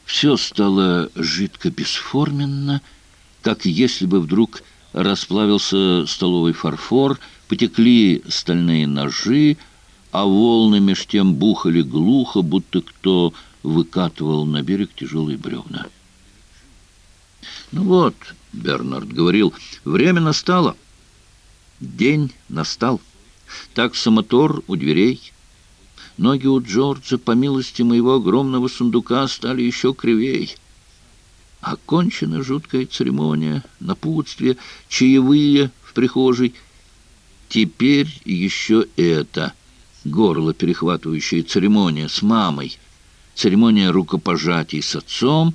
Все стало жидко бесформенно, как если бы вдруг расплавился столовый фарфор, потекли стальные ножи, а волны меж тем бухали глухо, будто кто выкатывал на берег тяжелые бревна. «Ну вот», — Бернард говорил, — «время настало, день настал. Таксомотор у дверей». Ноги у Джорджа, по милости моего огромного сундука, стали еще кривей. Окончена жуткая церемония, напутствие, чаевые в прихожей. Теперь еще это, горло перехватывающая церемония с мамой, церемония рукопожатий с отцом.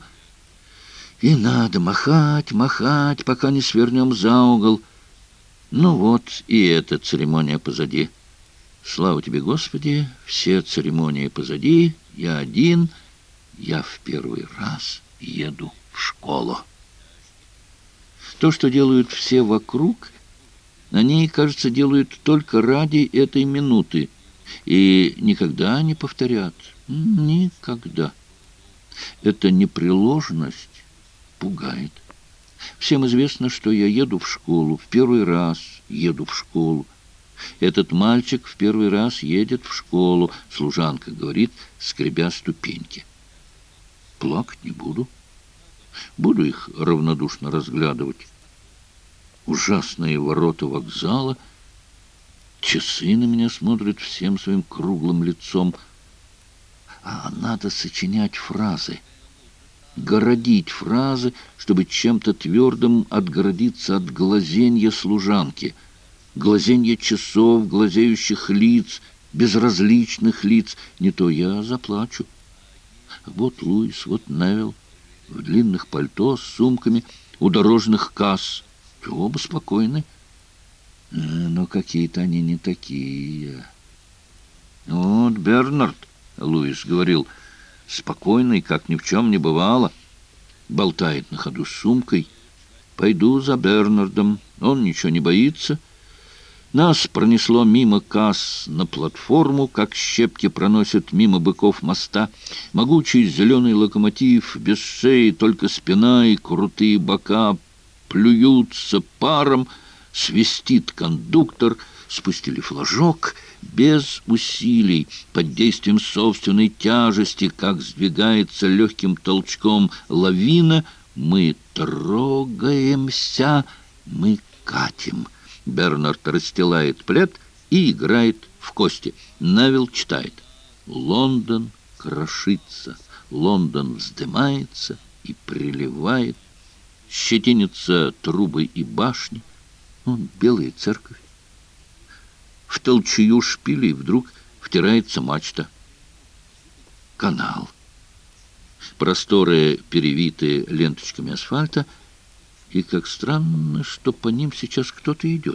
И надо махать, махать, пока не свернем за угол. Ну вот и эта церемония позади. Слава тебе, Господи, все церемонии позади, я один, я в первый раз еду в школу. То, что делают все вокруг, они, кажется, делают только ради этой минуты и никогда не повторят. Никогда. Эта непреложность пугает. Всем известно, что я еду в школу, в первый раз еду в школу. Этот мальчик в первый раз едет в школу, служанка говорит, скребя ступеньки. Плакать не буду. Буду их равнодушно разглядывать. Ужасные ворота вокзала. Часы на меня смотрят всем своим круглым лицом. А надо сочинять фразы. Городить фразы, чтобы чем-то твердым отгородиться от глазенья служанки. Глазенье часов, глазеющих лиц, безразличных лиц. Не то я заплачу. Вот Луис, вот Невилл, в длинных пальто с сумками, у дорожных касс. Оба спокойны. Но какие-то они не такие. Вот Бернард, Луис говорил, спокойный, как ни в чем не бывало. Болтает на ходу с сумкой. Пойду за Бернардом, он ничего не боится. Нас пронесло мимо касс на платформу, как щепки проносят мимо быков моста. Могучий зеленый локомотив, без шеи, только спина и крутые бока плюются паром, свистит кондуктор, спустили флажок без усилий, под действием собственной тяжести, как сдвигается легким толчком лавина. Мы трогаемся, мы катим. Бернард расстилает плед и играет в кости. Невилл читает. Лондон крошится, Лондон вздымается и приливает, щетинятся трубы и башни. Вон белая церковь. В толчую шпилей вдруг втирается мачта. Канал. Просторы, перевитые ленточками асфальта, и как странно, что по ним сейчас кто-то идет.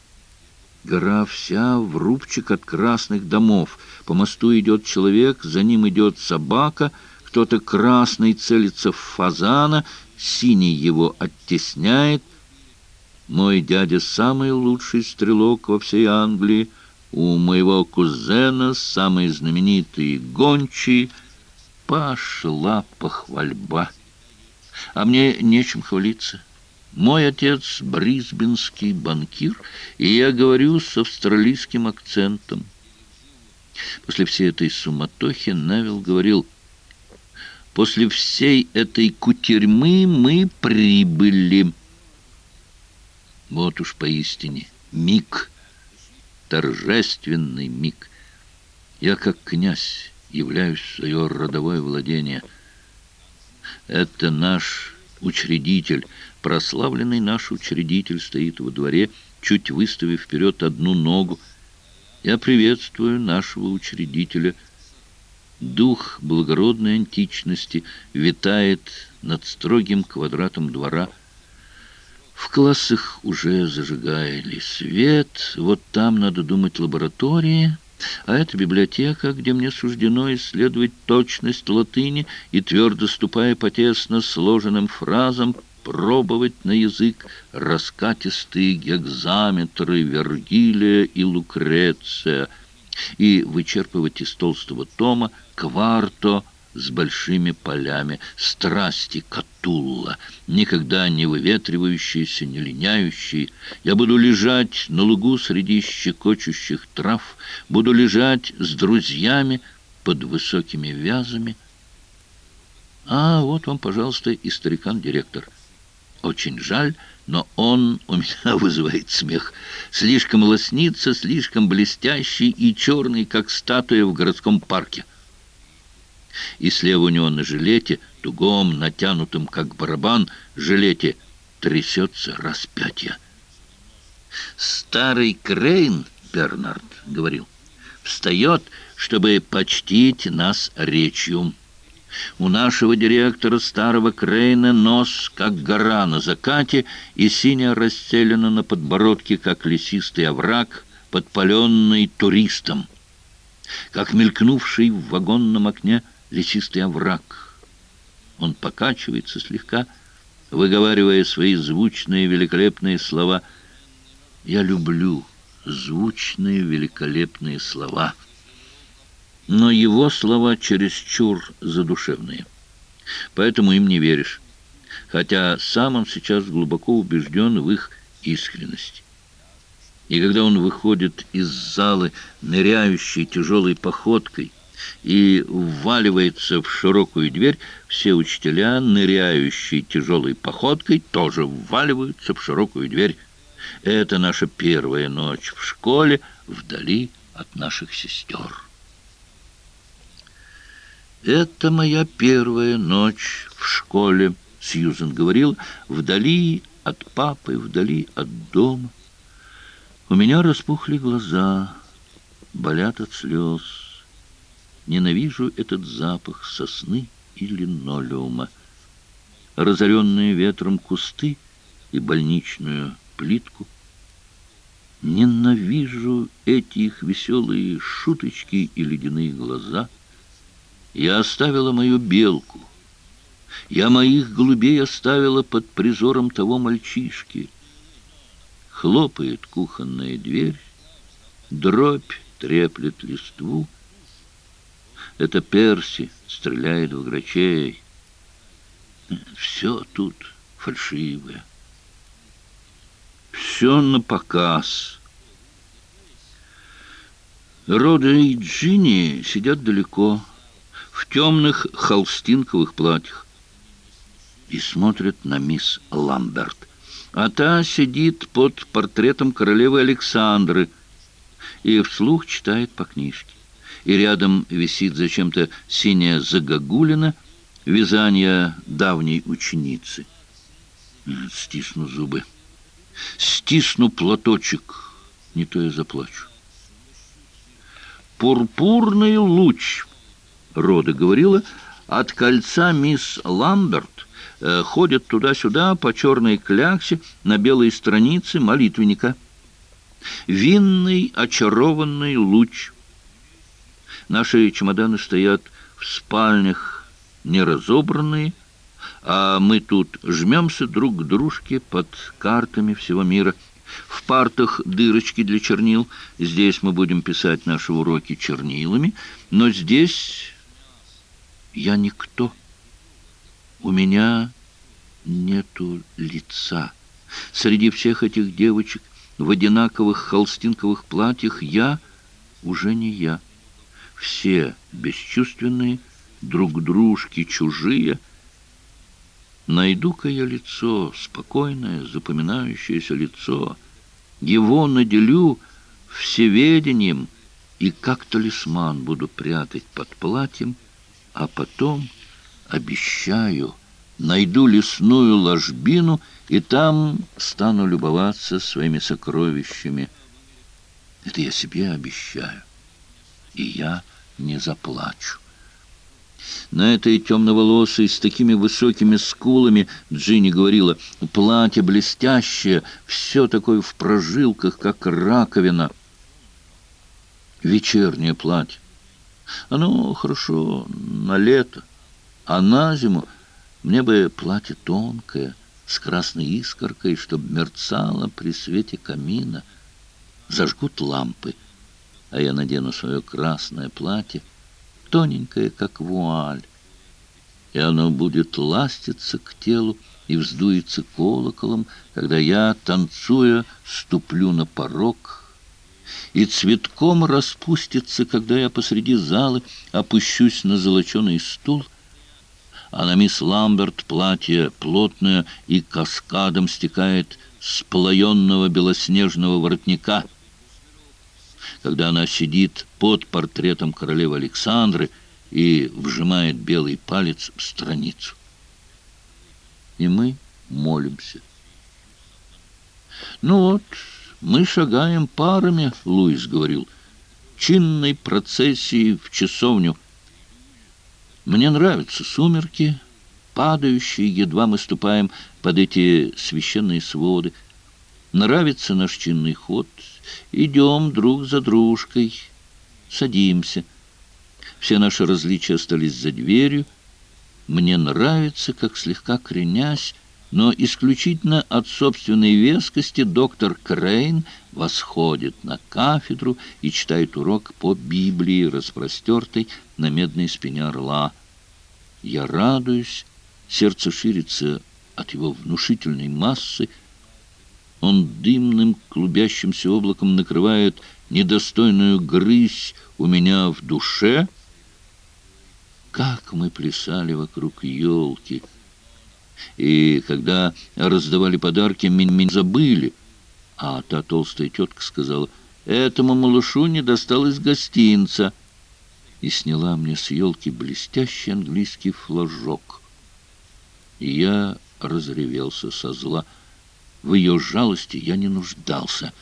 Гора вся в рубчик от красных домов. По мосту идет человек, за ним идет собака. Кто-то красный целится в фазана, синий его оттесняет. Мой дядя самый лучший стрелок во всей Англии. У моего кузена самый знаменитый гончий. Пошла похвальба. А мне нечем хвалиться. Мой отец брисбенский банкир, и я говорю с австралийским акцентом. После всей этой суматохи Невилл говорил: после всей этой кутерьмы мы прибыли. Вот уж поистине миг, торжественный миг. Я, как князь, являюсь в свое родовое владение. Это наш учредитель, прославленный наш учредитель, стоит во дворе, чуть выставив вперед одну ногу. Я приветствую нашего учредителя. Дух благородной античности витает над строгим квадратом двора. В классах уже зажигали свет. Вот там, надо думать, лаборатории. А это библиотека, где мне суждено исследовать точность латыни и, твердо ступая по тесно сложенным фразам, пробовать на язык раскатистые гекзаметры Вергилия и Лукреция и вычерпывать из толстого тома кварто с большими полями, страсти Катулла, никогда не выветривающиеся, не линяющие. Я буду лежать на лугу среди щекочущих трав, буду лежать с друзьями под высокими вязами. А вот вам, пожалуйста, и старикан-директор. Очень жаль, но он у меня вызывает смех. Слишком лоснится, слишком блестящий и черный, как статуя в городском парке. И слева у него на жилете, тугом, натянутым, как барабан, жилете трясется распятие. Старый Крейн, Бернард говорил, встает, чтобы почтить нас речью. У нашего директора, старого Крейна, нос, как гора на закате, и синяя расстелена на подбородке, как лесистый овраг, подпаленный туристом, как мелькнувший в вагонном окне лесистый овраг. Он покачивается слегка, выговаривая свои звучные великолепные слова. Я люблю звучные великолепные слова. Но его слова чересчур задушевные. Поэтому им не веришь. Хотя сам он сейчас глубоко убежден в их искренности. И когда он выходит из залы, ныряющей тяжелой походкой, и вваливается в широкую дверь, все учителя, ныряющие тяжелой походкой, тоже вваливаются в широкую дверь. Это наша первая ночь в школе, вдали от наших сестер. «Это моя первая ночь в школе», — Сьюзен говорил, «вдали от папы, вдали от дома. У меня распухли глаза, болят от слез. Ненавижу этот запах сосны и линолеума, разоренные ветром кусты и больничную плитку. Ненавижу эти их веселые шуточки и ледяные глаза. Я оставила мою белку. Я моих голубей оставила под призором того мальчишки. Хлопает кухонная дверь, дробь треплет листву. Это Перси стреляет в грачей. Все тут фальшивое. Все напоказ. Рода и Джинни сидят далеко, в темных холстинковых платьях, и смотрят на мисс Ламберт. А та сидит под портретом королевы Александры и вслух читает по книжке. И рядом висит зачем-то синяя загогулина, вязание давней ученицы. Стисну зубы. Стисну платочек, не то я заплачу. «Пурпурный луч», — Рода говорила, — «от кольца мисс Ламберт ходят туда-сюда по черной кляксе на белой странице молитвенника. Винный очарованный луч». Наши чемоданы стоят в спальнях неразобранные, а мы тут жмемся друг к дружке под картами всего мира. В партах дырочки для чернил. Здесь мы будем писать наши уроки чернилами, но здесь я никто. У меня нету лица. Среди всех этих девочек в одинаковых холстинковых платьях я уже не я. Все бесчувственные, друг дружке чужие. Найду-ка я лицо, спокойное, запоминающееся лицо. Его наделю всеведением и как талисман буду прятать под платьем, а потом, обещаю, найду лесную ложбину и там стану любоваться своими сокровищами. Это я себе обещаю, и я не заплачу. На этой темноволосой с такими высокими скулами Джинни говорила: платье блестящее, все такое в прожилках, как раковина. Вечернее платье. Оно хорошо на лето, а на зиму мне бы платье тонкое, с красной искоркой, чтоб мерцало при свете камина. Зажгут лампы, а я надену свое красное платье, тоненькое, как вуаль, и оно будет ластиться к телу и вздуется колоколом, когда я, танцуя, ступлю на порог, и цветком распустится, когда я посреди залы опущусь на золоченый стул, а на мисс Ламберт платье плотное и каскадом стекает с плоенного белоснежного воротника, когда она сидит под портретом королевы Александры и вжимает белый палец в страницу. И мы молимся. «Ну вот, мы шагаем парами», — Луис говорил, «чинной процессией в часовню. Мне нравятся сумерки, падающие, едва мы ступаем под эти священные своды. Нравится наш чинный ход. Идем друг за дружкой, садимся. Все наши различия остались за дверью. Мне нравится, как слегка кренясь, но исключительно от собственной вескости, доктор Крейн восходит на кафедру и читает урок по Библии, распростертой на медной спине орла. Я радуюсь, сердце ширится от его внушительной массы. Он дымным клубящимся облаком накрывает недостойную грызь у меня в душе. Как мы плясали вокруг елки! И когда раздавали подарки, меня забыли. А та толстая тетка сказала: «Этому малышу не досталось гостинца», и сняла мне с елки блестящий английский флажок. И я разревелся со зла. В ее жалости я не нуждался.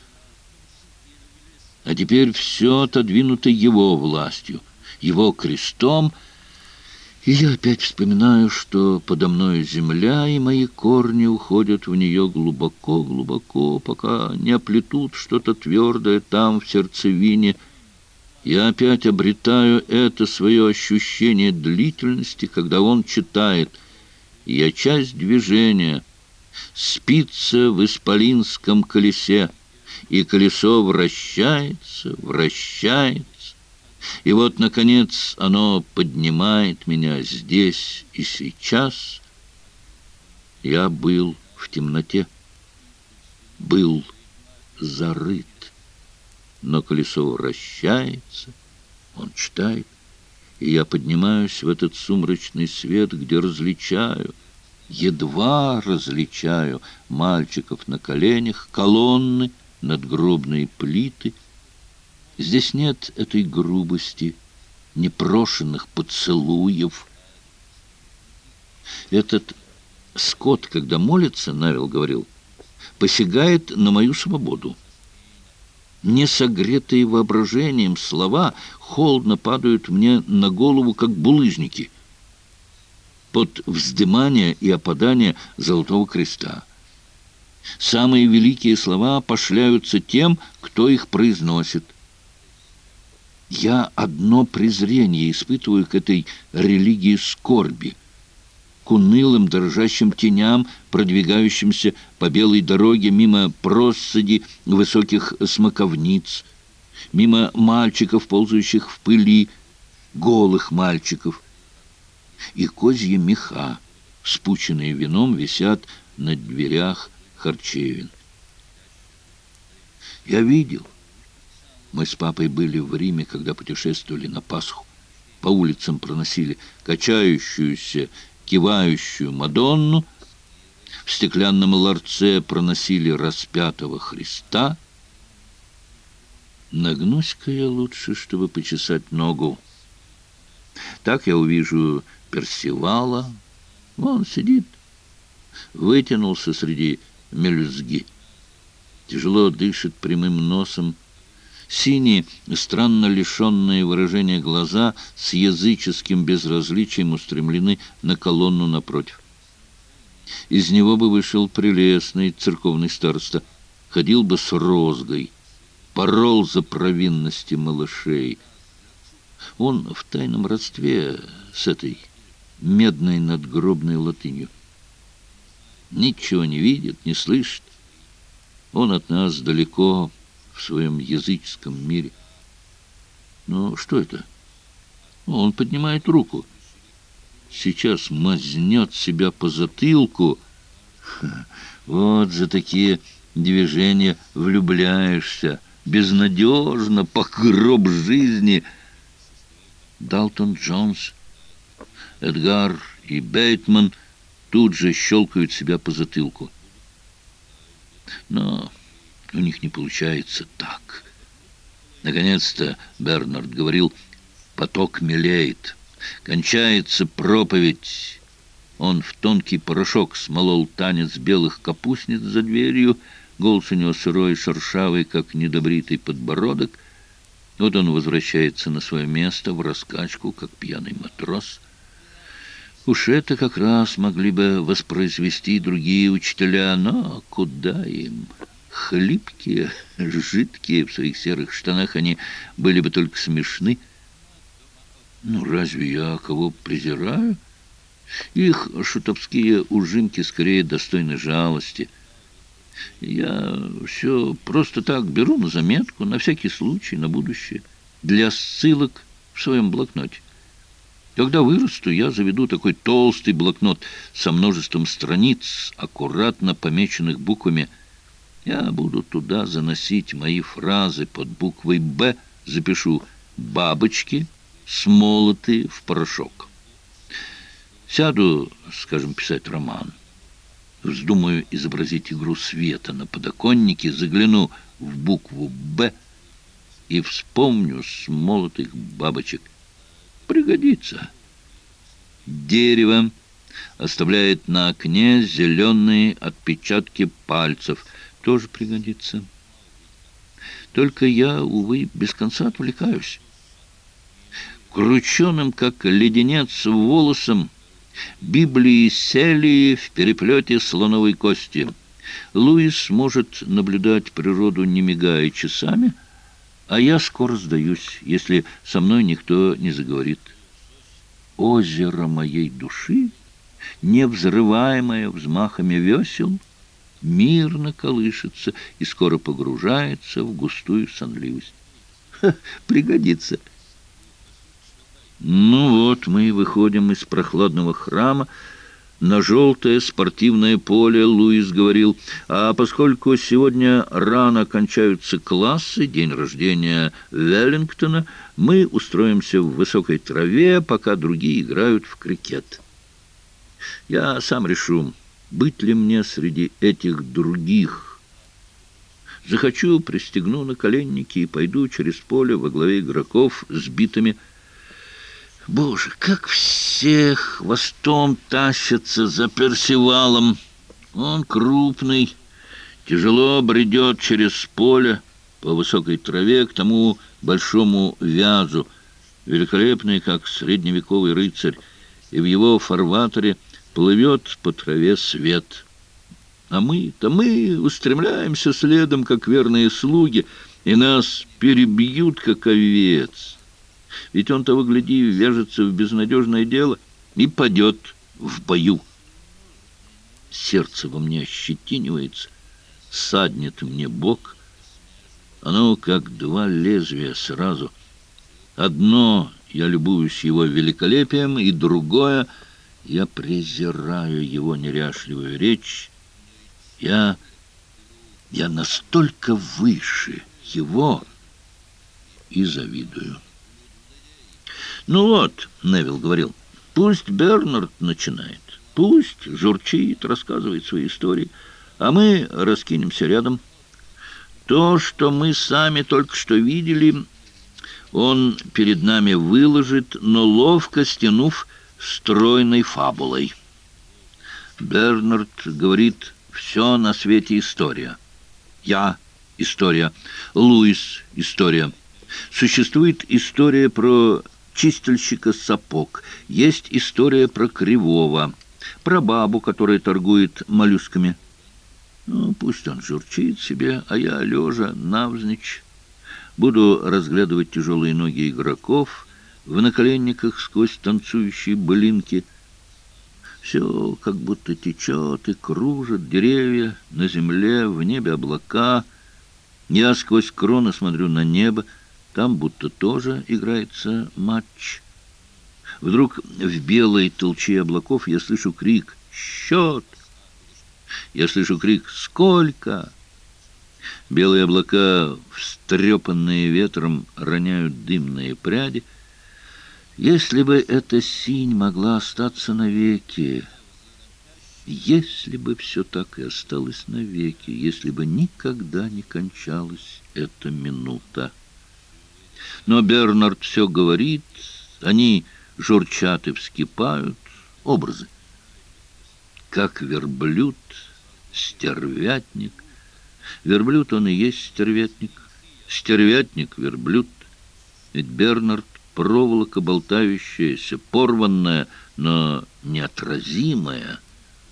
А теперь все отодвинуто его властью, его крестом. И я опять вспоминаю, что подо мною земля, и мои корни уходят в нее глубоко-глубоко, пока не оплетут что-то твердое там, в сердцевине. Я опять обретаю это свое ощущение длительности, когда он читает: «Я часть движения, спица в исполинском колесе, и колесо вращается, вращается». И вот, наконец, оно поднимает меня здесь и сейчас. Я был в темноте, был зарыт, но колесо вращается, он читает, и я поднимаюсь в этот сумрачный свет, где различаю, едва различаю мальчиков на коленях, колонны, надгробные плиты. Здесь нет этой грубости, непрошенных поцелуев. Этот скот, когда молится, Навилл говорил, посягает на мою свободу. Несогретые воображением слова холодно падают мне на голову, как булыжники, под вздымание и опадание Золотого Креста. Самые великие слова пошляются тем, кто их произносит. Я одно презрение испытываю к этой религии скорби, к унылым дрожащим теням, продвигающимся по белой дороге мимо россыпи высоких смоковниц, мимо мальчиков, ползающих в пыли, голых мальчиков. И козьи меха, вспученные вином, висят на дверях харчевин. Я видел. Мы с папой были в Риме, когда путешествовали на Пасху. По улицам проносили качающуюся, кивающую Мадонну. В стеклянном ларце проносили распятого Христа. Нагнусь-ка я лучше, чтобы почесать ногу. Так я увижу Персивала. Вон сидит, вытянулся среди мелюзги. Тяжело дышит прямым носом. Синие, странно лишенные выражения глаза с языческим безразличием устремлены на колонну напротив. Из него бы вышел прелестный церковный староста, ходил бы с розгой, порол за провинности малышей. Он в тайном родстве с этой медной надгробной латынью. Ничего не видит, не слышит. Он от нас далеко, в своем языческом мире. Но что это? Он поднимает руку. сейчас мазнет себя по затылку. Вот за такие движения влюбляешься. Безнадежно, по гроб жизни. Далтон Джонс, Эдгар и Бейтман тут же щелкают себя по затылку. Но у них не получается так. Наконец-то, Бернард говорил, поток мелеет. Кончается проповедь. Он в тонкий порошок смолол танец белых капустниц за дверью. Голос у него сырой, шершавый, как недобритый подбородок. Вот он возвращается на свое место в раскачку, как пьяный матрос. Уж это как раз могли бы воспроизвести другие учителя, но куда им? Хлипкие, жидкие, в своих серых штанах они были бы только смешны. Ну, разве я кого презираю? Их шутовские ужимки скорее достойны жалости. Я все просто так беру на заметку, на всякий случай, на будущее, для ссылок в своем блокноте. Когда вырасту, я заведу такой толстый блокнот со множеством страниц, аккуратно помеченных буквами. Я буду туда заносить мои фразы под буквой «Б», запишу «бабочки, смолотые в порошок». Сяду, скажем, писать роман. Вздумаю изобразить игру света на подоконнике, загляну в букву «Б» и вспомню смолотых бабочек. Пригодится. Дерево оставляет на окне зеленые отпечатки пальцев. Тоже пригодится. Только я, увы, без конца отвлекаюсь. Крученым, как леденец, волосом Библии Селии в переплете слоновой кости. Луис может наблюдать природу, не мигая часами, а я скоро сдаюсь, если со мной никто не заговорит. Озеро моей души, не взрываемое взмахами весел, мирно колышется и скоро погружается в густую сонливость. Пригодится. Ну вот, мы выходим из прохладного храма на желтое спортивное поле. Луис говорил, а поскольку сегодня рано кончаются классы, день рождения Веллингтона, мы устроимся в высокой траве, пока другие играют в крикет. Я сам решу, быть ли мне среди этих других. Захочу, пристегну наколенники и пойду через поле во главе игроков с битами. Боже, как все хвостом тащатся за Персивалом. Он крупный, тяжело бредет через поле по высокой траве к тому большому вязу, великолепный, как средневековый рыцарь, и в его фарватере плывет по траве свет. А мы-то устремляемся следом, как верные слуги, и нас перебьют, как овец. Ведь он, того гляди, вяжется в безнадежное дело и падет в бою. Сердце во мне ощетинивается, саднет мне бок. Оно как два лезвия сразу. Одно — я любуюсь его великолепием, и другое — я презираю его неряшливую речь. Я настолько выше его и завидую. «Ну вот», — Невилл говорил, — «пусть Бернард начинает, пусть журчит, рассказывает свои истории, а мы раскинемся рядом. То, что мы сами только что видели, он перед нами выложит, но ловко стянув стройной фабулой. Бернард говорит, все на свете история. Я — история, Луис — история. Существует история про чистильщика сапог, есть история про Кривого, про бабу, которая торгует моллюсками. Ну, пусть он журчит себе, а я, лежа навзничь, буду разглядывать тяжелые ноги игроков в наколенниках сквозь танцующие былинки. Все как будто течет и кружит, деревья на земле, в небе облака. Я сквозь кроны смотрю на небо, там будто тоже играется матч. Вдруг в белой толчье облаков я слышу крик «Счет!». Я слышу крик «Сколько?». Белые облака, встрепанные ветром, роняют дымные пряди. Если бы эта синь могла остаться навеки, если бы все так и осталось навеки, если бы никогда не кончалась эта минута. Но Бернард все говорит, они журчат и вскипают, образы. Как верблюд, стервятник. Верблюд он и есть стервятник, стервятник — верблюд. Ведь Бернард — проволока болтающаяся, порванная, но неотразимая.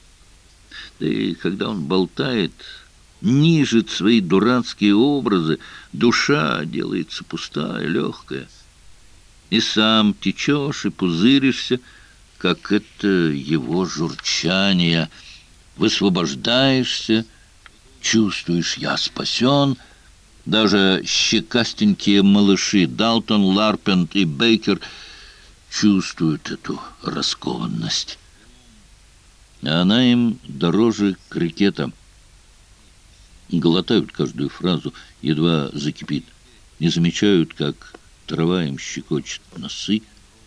Да и когда он болтает, нижет свои дурацкие образы, душа делается пустая, легкая. И сам течешь и пузыришься, как это его журчание. Высвобождаешься, чувствуешь: я спасен. Даже щекастенькие малыши Далтон, Ларпент и Бейкер чувствуют эту раскованность. А она им дороже крикета. Глотают каждую фразу, едва закипит. Не замечают, как трава им щекочет носы.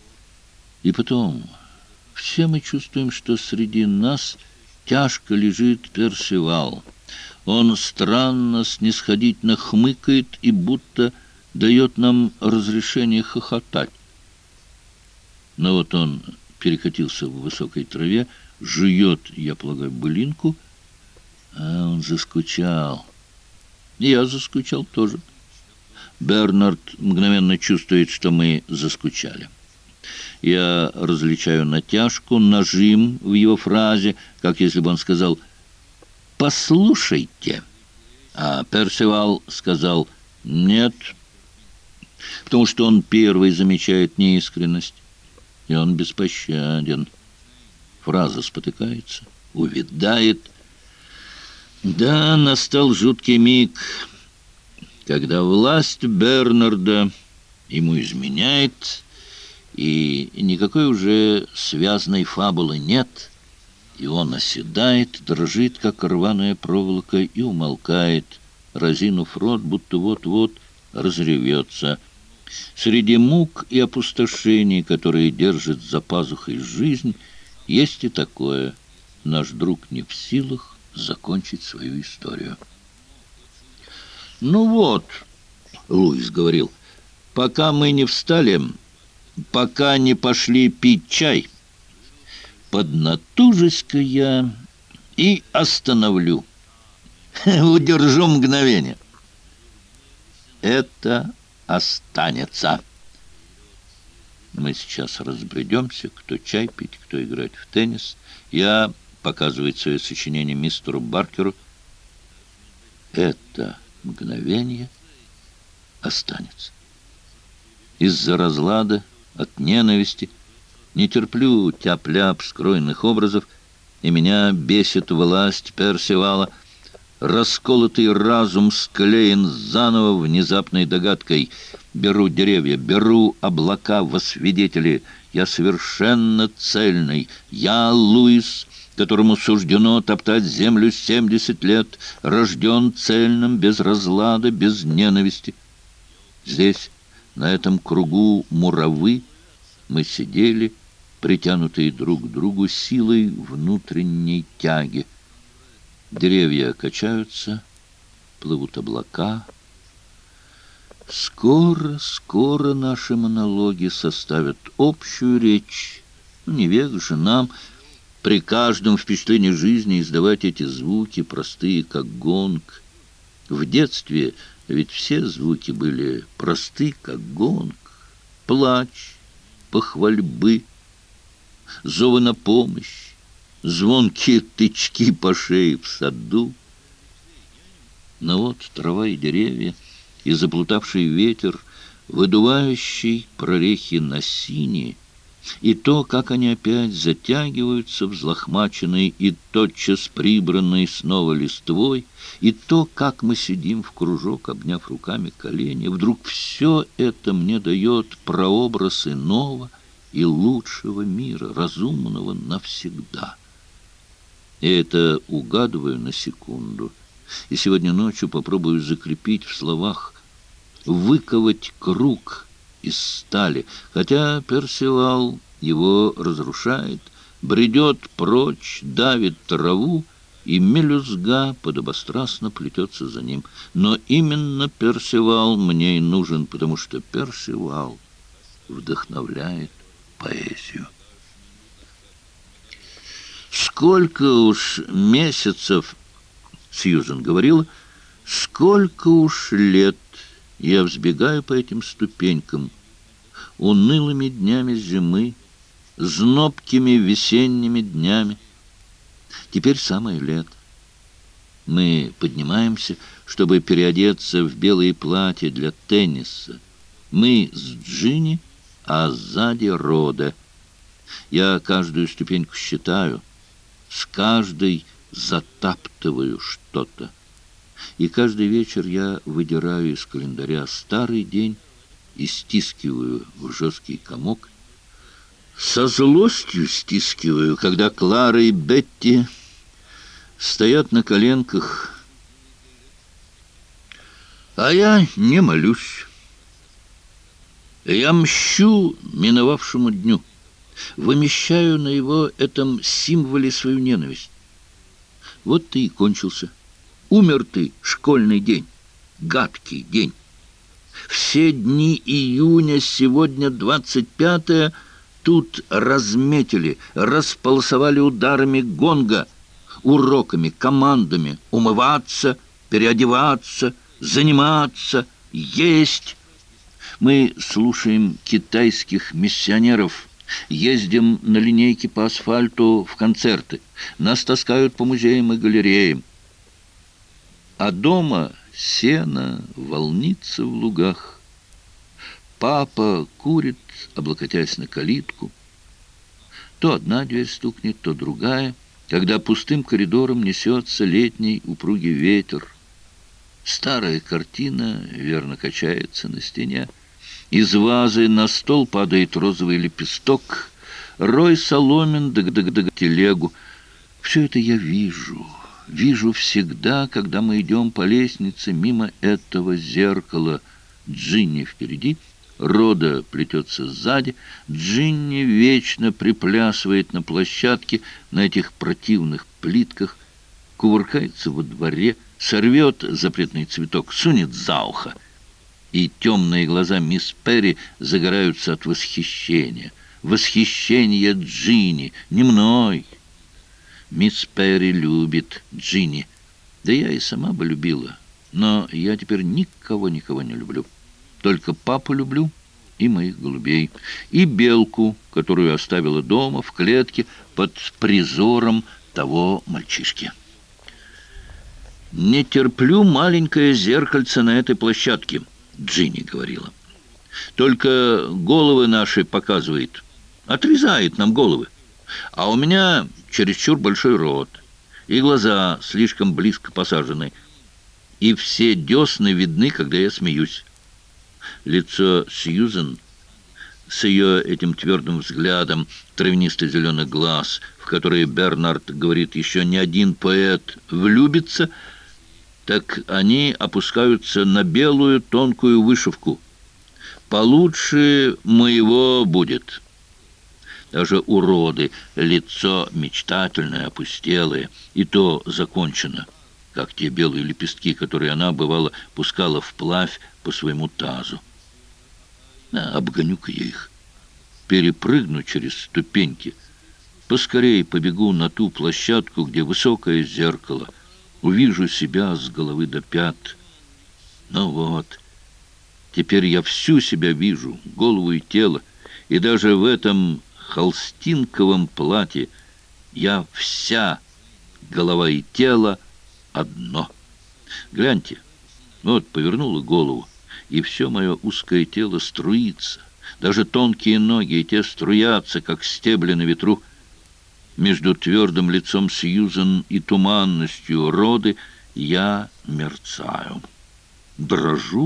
И потом, все мы чувствуем, что среди нас тяжко лежит Персивал. Он странно, снисходительно хмыкает и будто дает нам разрешение хохотать. Но вот он перекатился в высокой траве, жует, я полагаю, былинку, а он заскучал. И я заскучал тоже. Бернард мгновенно чувствует, что мы заскучали. Я различаю натяжку, нажим в его фразе, как если бы он сказал «послушайте». А Персивал сказал «нет», потому что он первый замечает неискренность, и он беспощаден. Фраза спотыкается, увядает. Да, настал жуткий миг, когда власть Бернарда ему изменяет, и никакой уже связной фабулы нет, и он оседает, дрожит, как рваная проволока, и умолкает, разинув рот, будто вот-вот разревется. Среди мук и опустошений, которые держит за пазухой жизнь, есть и такое: наш друг не в силах закончить свою историю. «Ну вот», — Луис говорил, — «пока мы не встали, пока не пошли пить чай, поднатужусь-ка я и остановлю, удержу мгновение. Это останется». Мы сейчас разбредемся, кто чай пить, кто играть в теннис. Я показываю свое сочинение мистеру Баркеру. Это мгновение останется. Из-за разлада, от ненависти не терплю тяп-ляп скроенных образов, и меня бесит власть Персивала. Расколотый разум склеен заново внезапной догадкой. Беру деревья, беру облака во свидетели. Я совершенно цельный. Я Луис, которому суждено топтать землю 70 лет, рожден цельным, без разлада, без ненависти. Здесь, на этом кругу муравы, мы сидели, притянутые друг к другу силой внутренней тяги. Деревья качаются, плывут облака. Скоро, скоро наши монологи составят общую речь. Не век же нам при каждом впечатлении жизни издавать эти звуки, простые, как гонг. В детстве ведь все звуки были просты, как гонг. Плач, похвальбы, зовы на помощь, звонкие тычки по шее в саду. Но вот трава и деревья, и заплутавший ветер, выдувающий прорехи на синие, и то, как они опять затягиваются, взлохмаченные и тотчас прибранные снова листвой, и то, как мы сидим в кружок, обняв руками колени, вдруг все это мне дает прообраз иного, и лучшего мира, разумного навсегда. И это угадываю на секунду. И сегодня ночью попробую закрепить в словах, выковать круг из стали, хотя Персивал его разрушает, бредет прочь, давит траву, и мелюзга подобострастно плетется за ним. Но именно Персивал мне и нужен, потому что Персивал вдохновляет поэзию. Сколько уж месяцев, Сьюзен говорила, сколько уж лет я взбегаю по этим ступенькам, унылыми днями зимы, знобкими весенними днями. Теперь самое лето. Мы поднимаемся, чтобы переодеться в белые платья для тенниса. Мы с Джинни, а сзади Рода. Я каждую ступеньку считаю, с каждой затаптываю что-то. И каждый вечер я выдираю из календаря старый день и стискиваю в жесткий комок. Со злостью стискиваю, когда Клара и Бетти стоят на коленках, а я не молюсь. Я мщу миновавшему дню, вымещаю на его этом символе свою ненависть. Вот ты и кончился. Умер ты, школьный день, гадкий день. Все дни июня, сегодня 25-е, тут разметили, располосовали ударами гонга, уроками, командами: умываться, переодеваться, заниматься, есть. Мы слушаем китайских миссионеров, ездим на линейке по асфальту в концерты, нас таскают по музеям и галереям. А дома сено волнится в лугах. Папа курит, облокотясь на калитку. То одна дверь стукнет, то другая, когда пустым коридором несется летний упругий ветер. Старая картина верно качается на стене. Из вазы на стол падает розовый лепесток, рой соломин, телегу. Все это я вижу. Вижу всегда, когда мы идем по лестнице мимо этого зеркала. Джинни впереди, Рода плетется сзади. Джинни вечно приплясывает на площадке, на этих противных плитках, кувыркается во дворе, сорвет запретный цветок, сунет за ухо. И темные глаза мисс Перри загораются от восхищения. Восхищение Джинни, не мной. Мисс Перри любит Джинни. Да я и сама бы любила. Но я теперь никого не люблю. Только папу люблю и моих голубей. И белку, которую оставила дома в клетке под призором того мальчишки. «Не терплю маленькое зеркальце на этой площадке», — Джинни говорила. «Только головы наши показывает. Отрезает нам головы. А у меня чересчур большой рот, и глаза слишком близко посажены, и все десны видны, когда я смеюсь». Лицо Сьюзен с ее этим твердым взглядом, травянисто-зеленых глаз, в которые Бернард говорит, еще ни один поэт влюбится, так они опускаются на белую тонкую вышивку. Получше моего будет. Даже уроды, лицо мечтательное, опустелое, и то закончено, как те белые лепестки, которые она, бывало, пускала вплавь по своему тазу. Обгоню-ка я их, перепрыгну через ступеньки, поскорее побегу на ту площадку, где высокое зеркало, увижу себя с головы до пят. Ну вот, теперь я всю себя вижу, голову и тело, и даже в этом холстинковом платье я вся, голова и тело, одно. Гляньте, вот повернула голову, и все мое узкое тело струится. Даже тонкие ноги, и те струятся, как стебли на ветру. Между твердым лицом Сьюзен и туманностью Роды я мерцаю. Дрожу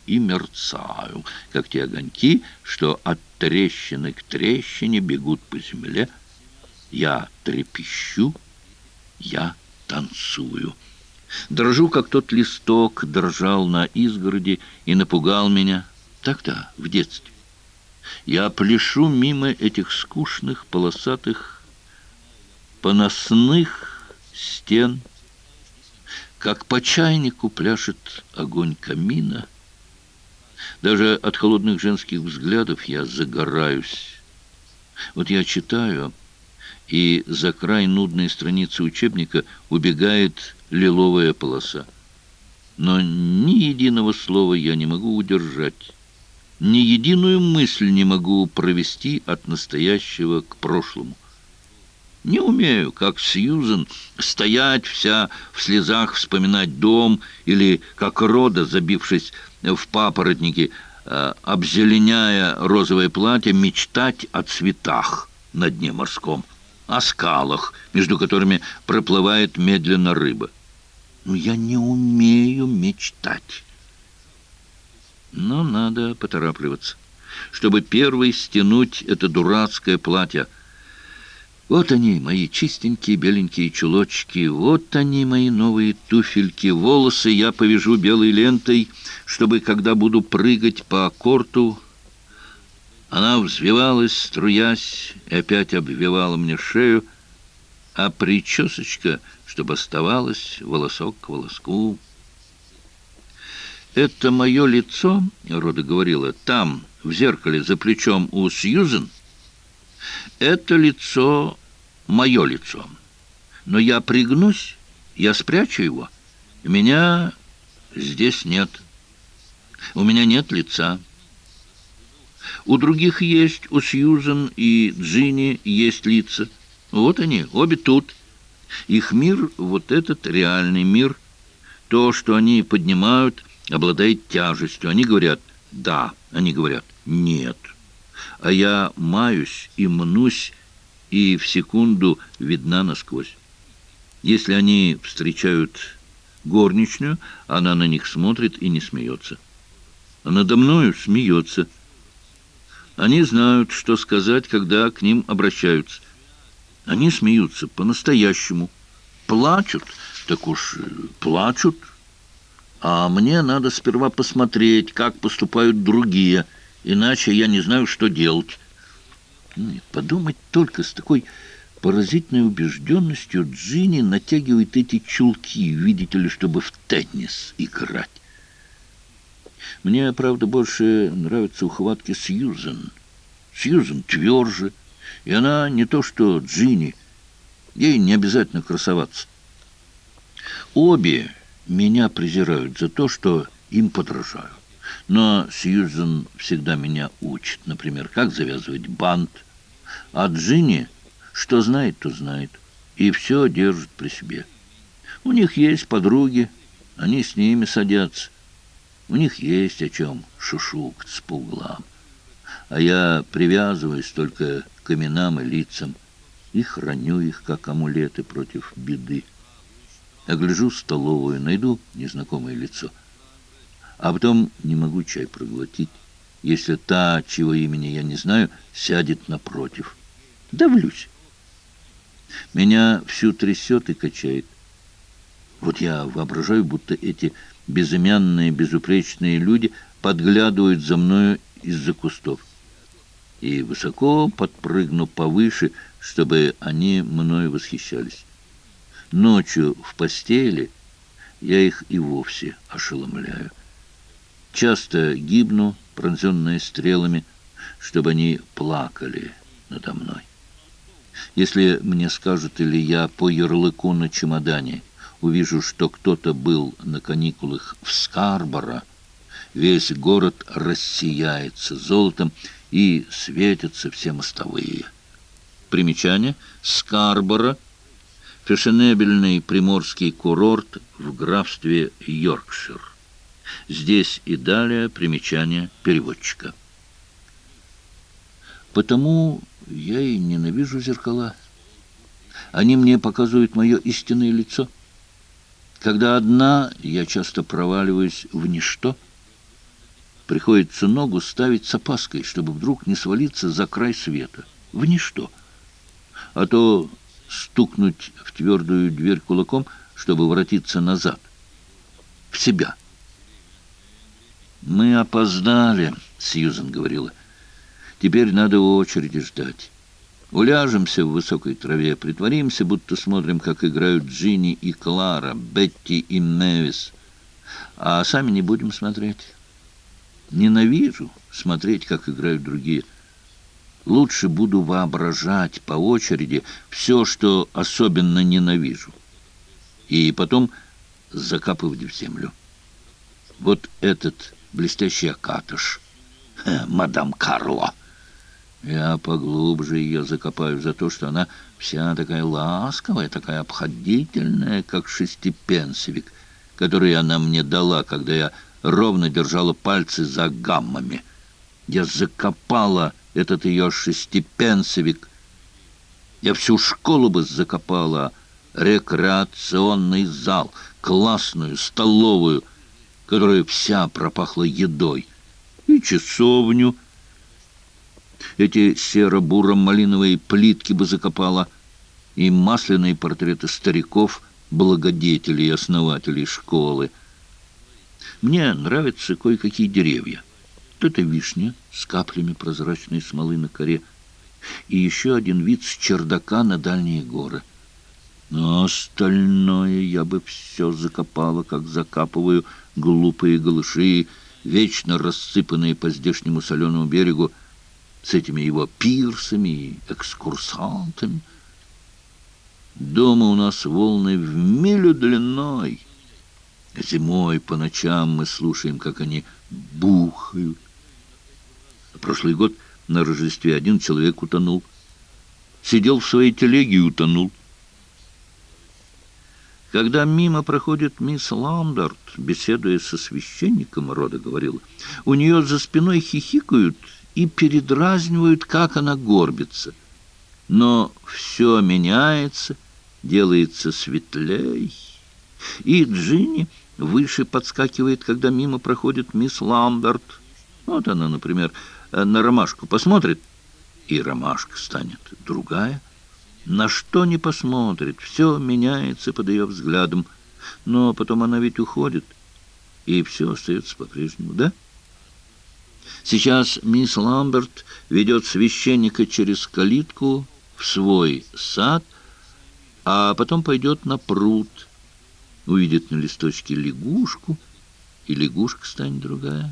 и мерцаю, как те огоньки, что от трещины к трещине бегут по земле. Я трепещу, я танцую. Дрожу, как тот листок дрожал на изгороди и напугал меня тогда, в детстве. Я пляшу мимо этих скучных, полосатых, поносных стен, как по чайнику пляшет огонь камина. Даже от холодных женских взглядов я загораюсь. Вот я читаю, и за край нудной страницы учебника убегает лиловая полоса. Но ни единого слова я не могу удержать, ни единую мысль не могу провести от настоящего к прошлому. Не умею, как Сьюзен, стоять вся в слезах, вспоминать дом, или как Рода, забившись в папоротники, обзеленяя розовое платье, мечтать о цветах на дне морском, о скалах, между которыми проплывает медленно рыба. Но я не умею мечтать. Но надо поторапливаться, чтобы первой стянуть это дурацкое платье. Вот они, мои чистенькие беленькие чулочки, вот они, мои новые туфельки. Волосы я повяжу белой лентой, чтобы, когда буду прыгать по корту, она взвивалась, струясь, и опять обвивала мне шею, а причесочка, чтобы оставалась волосок к волоску. «Это мое лицо», — Рода говорила, — «там, в зеркале, за плечом у Сьюзен. Это лицо — мое лицо. Но я пригнусь, я спрячу его. Меня здесь нет. У меня нет лица. У других есть, у Сьюзен и Джинни есть лица. Вот они, обе тут. Их мир — вот этот реальный мир. То, что они поднимают, обладает тяжестью. Они говорят «да», они говорят «нет». А я маюсь и мнусь, и в секунду видна насквозь. Если они встречают горничную, она на них смотрит и не смеется. А надо мною смеется. Они знают, что сказать, когда к ним обращаются. Они смеются по-настоящему. Плачут, так уж плачут. А мне надо сперва посмотреть, как поступают другие, иначе я не знаю, что делать. Подумать только, с такой поразительной убежденностью Джинни натягивает эти чулки, видите ли, чтобы в теннис играть. Мне, правда, больше нравятся ухватки Сьюзен. Сьюзен тверже, и она не то что Джинни. Ей не обязательно красоваться. Обе меня презирают за то, что им подражаю. Но Сьюзен всегда меня учит, например, как завязывать бант. А Джинни, что знает, то знает, и все держит при себе. У них есть подруги, они с ними садятся. У них есть о чем шушукаться по углам. А я привязываюсь только к именам и лицам и храню их, как амулеты против беды. Огляжу столовую, найду незнакомое лицо, а потом не могу чай проглотить, если та, чьего имени я не знаю, сядет напротив. Давлюсь. Меня всю трясет и качает. Вот я воображаю, будто эти безымянные, безупречные люди подглядывают за мною из-за кустов. И высоко подпрыгну повыше, чтобы они мною восхищались. Ночью в постели я их и вовсе ошеломляю. Часто гибну, пронзенная стрелами, чтобы они плакали надо мной. Если мне скажут, или я по ярлыку на чемодане увижу, что кто-то был на каникулах в Скарборо, весь город рассияется золотом и светятся все мостовые. Примечание: Скарборо — фешенебельный приморский курорт в графстве Йоркшир. Здесь и далее примечание переводчика. Потому я и ненавижу зеркала. Они мне показывают мое истинное лицо. Когда одна, я часто проваливаюсь в ничто. Приходится ногу ставить с опаской, чтобы вдруг не свалиться за край света, в ничто. А то стукнуть в твердую дверь кулаком, чтобы воротиться назад, в себя. «Мы опоздали», — Сьюзен говорила. «Теперь надо очереди ждать. Уляжемся в высокой траве, притворимся, будто смотрим, как играют Джинни и Клара, Бетти и Мэвис, а сами не будем смотреть. Ненавижу смотреть, как играют другие. Лучше буду воображать по очереди все, что особенно ненавижу, и потом закапывать в землю. Вот этот блестящий акатыш, мадам Карло. Я поглубже ее закопаю за то, что она вся такая ласковая, такая обходительная, как шестипенсовик, который она мне дала, когда я ровно держала пальцы за гаммами. Я закопала этот ее шестипенсовик. Я всю школу бы закопала, рекреационный зал, классную, столовую, которая вся пропахла едой, и часовню. Эти серо-буро-малиновые плитки бы закопала, и масляные портреты стариков, благодетелей и основателей школы. Мне нравятся кое-какие деревья. Это вишня с каплями прозрачной смолы на коре, и еще один вид с чердака на дальние горы. Но остальное я бы все закопала, как закапываю глупые голыши, вечно рассыпанные по здешнему соленому берегу, с этими его пирсами и экскурсантами. Дома у нас волны в милю длиной. Зимой по ночам мы слушаем, как они бухают. Прошлый год на Рождестве один человек утонул. Сидел в своей телеге и утонул. Когда мимо проходит мисс Ламберт, беседуя со священником, Рода говорила, у нее за спиной хихикают и передразнивают, как она горбится. Но все меняется, делается светлей. И Джинни выше подскакивает, когда мимо проходит мисс Ламберт. Вот она, например, на ромашку посмотрит, и ромашка станет другая. На что не посмотрит, все меняется под ее взглядом. Но потом она ведь уходит, и все остается по-прежнему, да? Сейчас мисс Ламберт ведет священника через калитку в свой сад, а потом пойдет на пруд, увидит на листочке лягушку, и лягушка станет другая.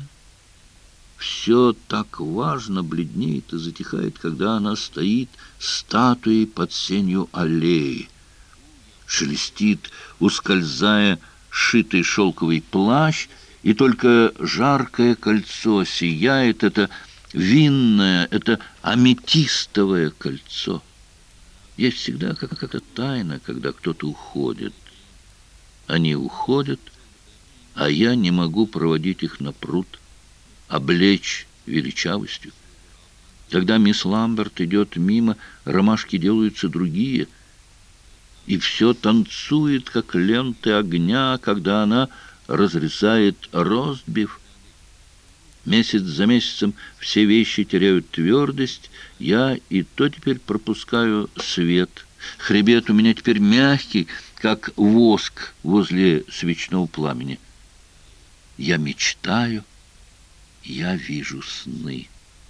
Все так важно бледнеет и затихает, когда она стоит статуей под сенью аллеи. Шелестит, ускользая, шитый шелковый плащ, и только жаркое кольцо сияет, это винное, это аметистовое кольцо. Есть всегда какая-то тайна, когда кто-то уходит. Они уходят, а я не могу проводить их на пруд, облечь величавостью. Когда мисс Ламберт идет мимо, ромашки делаются другие, и все танцует, как ленты огня, когда она разрезает ростбиф. Месяц за месяцем все вещи теряют твердость, я и то теперь пропускаю свет. Хребет у меня теперь мягкий, как воск возле свечного пламени. Я мечтаю, я вижу сны.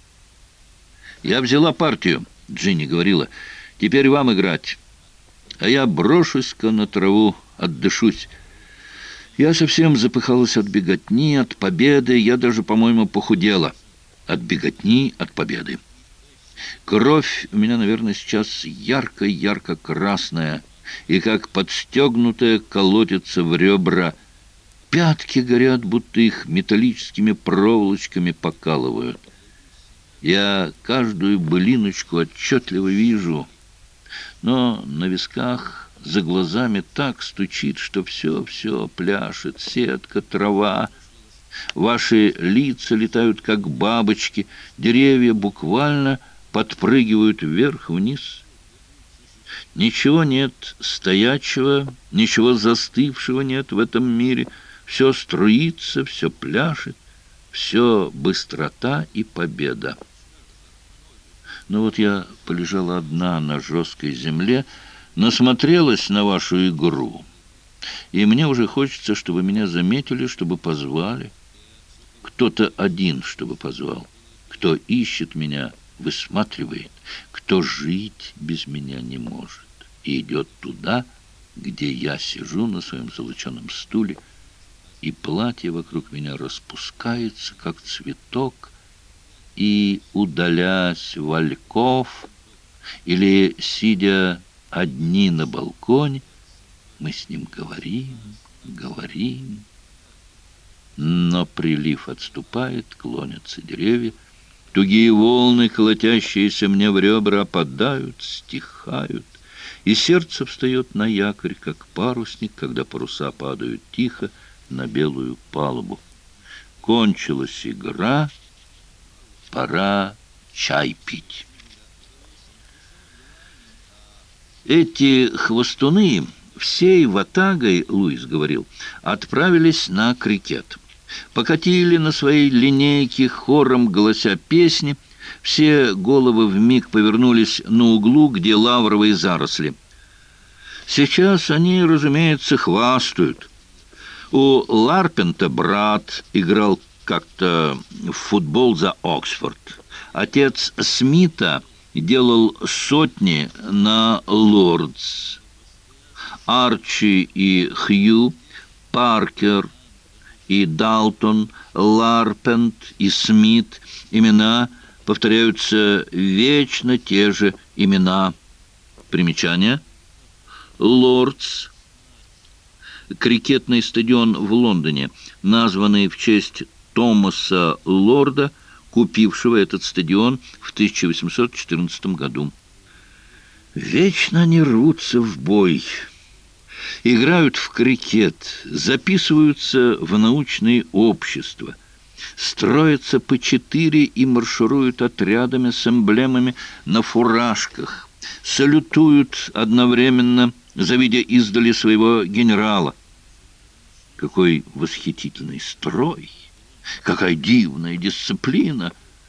«Я взяла партию», — Джинни говорила, — «теперь вам играть, а я брошусь-ка на траву, отдышусь». Я совсем запыхалась от беготни, от победы, я даже, по-моему, похудела от беготни, от победы. Кровь у меня, наверное, сейчас ярко-ярко красная, и как подстегнутая колотится в ребра. Пятки горят, будто их металлическими проволочками покалывают. Я каждую былиночку отчетливо вижу, но на висках, за глазами так стучит, что все пляшет, сетка, трава. Ваши лица летают, как бабочки, деревья буквально подпрыгивают вверх-вниз. Ничего нет стоячего, ничего застывшего нет в этом мире. Все струится, все пляшет, все быстрота и победа. Но вот я полежала одна на жесткой земле, насмотрелась на вашу игру, и мне уже хочется, чтобы меня заметили, чтобы позвали. Кто-то один, чтобы позвал. Кто ищет меня, высматривает. Кто жить без меня не может и идет туда, где я сижу на своем золоченом стуле, и платье вокруг меня распускается, как цветок, и, удалясь вальков, или сидя одни на балконе, мы с ним говорим, говорим. Но прилив отступает, клонятся деревья, тугие волны, колотящиеся мне в ребра, опадают, стихают, и сердце встает на якорь, как парусник, когда паруса падают тихо на белую палубу. Кончилась игра, пора чай пить. Эти хвостуны всей ватагой, Луис говорил, отправились на крикет. Покатили на своей линейке, хором голося песни. Все головы вмиг повернулись на углу, где лавровые заросли. Сейчас они, разумеется, хвастают. У Ларпента брат играл как-то в футбол за Оксфорд. Отец Смита делал сотни на Лордс. Арчи и Хью, Паркер и Далтон, Ларпент и Смит. Имена повторяются, вечно те же имена. Примечание. Лордс. Крикетный стадион в Лондоне, названный в честь Томаса Лорда, купившего этот стадион в 1814 году. Вечно они рвутся в бой, играют в крикет, записываются в научные общества, строятся по 4 и маршируют отрядами с эмблемами на фуражках, салютуют одновременно, завидя издали своего генерала. Какой восхитительный строй! Какая дивная дисциплина!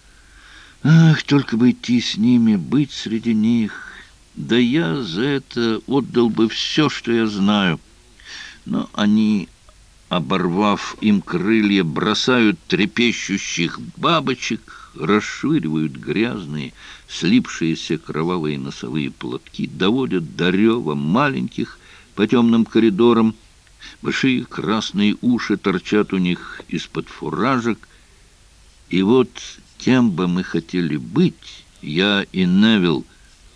Ах, только бы идти с ними, быть среди них! Да я за это отдал бы все, что я знаю. Но они, оборвав им крылья, бросают трепещущих бабочек, расшвыривают грязные, слипшиеся кровавые носовые платки, доводят до рева маленьких по темным коридорам. Большие красные уши торчат у них из-под фуражек. И вот кем бы мы хотели быть, я и Невилл.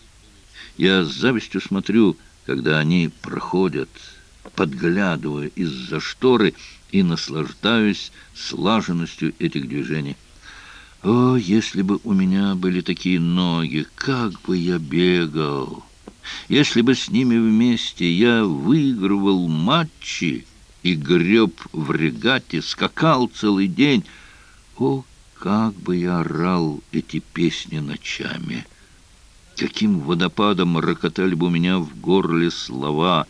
Я с завистью смотрю, когда они проходят, подглядывая из-за шторы, и наслаждаюсь слаженностью этих движений. О, если бы у меня были такие ноги, как бы я бегал! Если бы с ними вместе я выигрывал матчи и греб в регате, скакал целый день, о, как бы я орал эти песни ночами! Каким водопадом рокотали бы у меня в горле слова.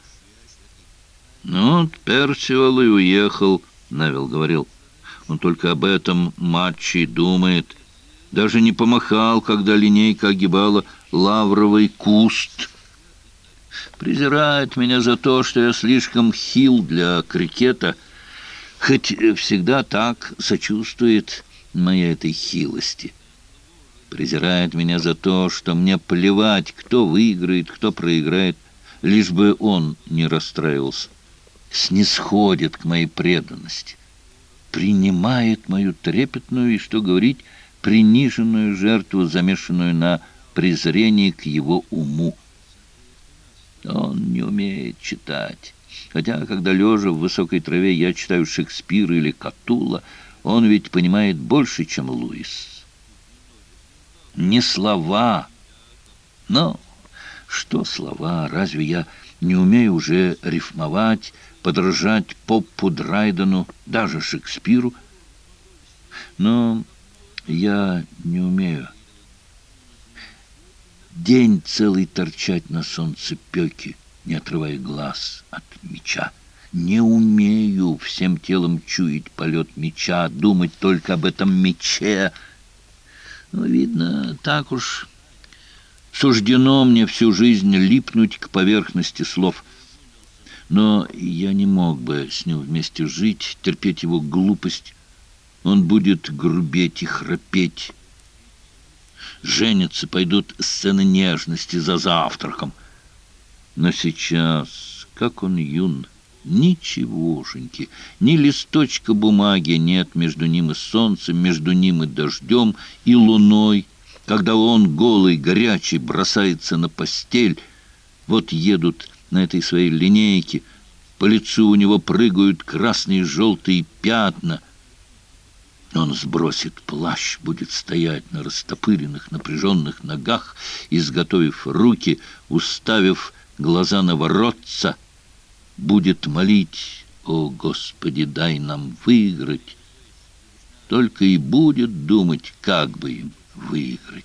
«Ну, Персивал и уехал», — Невилл говорил. «Он только об этом матче и думает. Даже не помахал, когда линейка огибала лавровый куст. Презирает меня за то, что я слишком хил для крикета, хоть всегда так сочувствует моей этой хилости. Презирает меня за то, что мне плевать, кто выиграет, кто проиграет, лишь бы он не расстраивался. Снисходит к моей преданности, принимает мою трепетную и, что говорить, приниженную жертву, замешанную на презрении к его уму. Он не умеет читать. Хотя, когда, лежа в высокой траве, я читаю Шекспира или Катулла, он ведь понимает больше, чем Луис. Не слова, но что слова? Разве я не умею уже рифмовать, подражать Поппу Драйдену, даже Шекспиру? Но я не умею день целый торчать на солнцепёке, не отрывая глаз от меча, Не умею всем телом чуять полет меча, думать только об этом мече. Но, видно, так уж суждено мне всю жизнь липнуть к поверхности слов. Но я не мог бы с ним вместе жить, терпеть его глупость. Он будет грубеть и храпеть. Женятся, пойдут сцены нежности за завтраком. Но сейчас, как он юн, ничегошеньки, ни листочка бумаги нет между ним и солнцем, между ним и дождем, и луной, когда он, голый, горячий, бросается на постель. Вот едут на этой своей линейке, по лицу у него прыгают красные и желтые пятна. Он сбросит плащ, будет стоять на растопыренных, напряженных ногах, изготовив руки, уставив глаза на воротца, будет молить: «О, Господи, дай нам выиграть!» Только и будет думать, как бы им выиграть.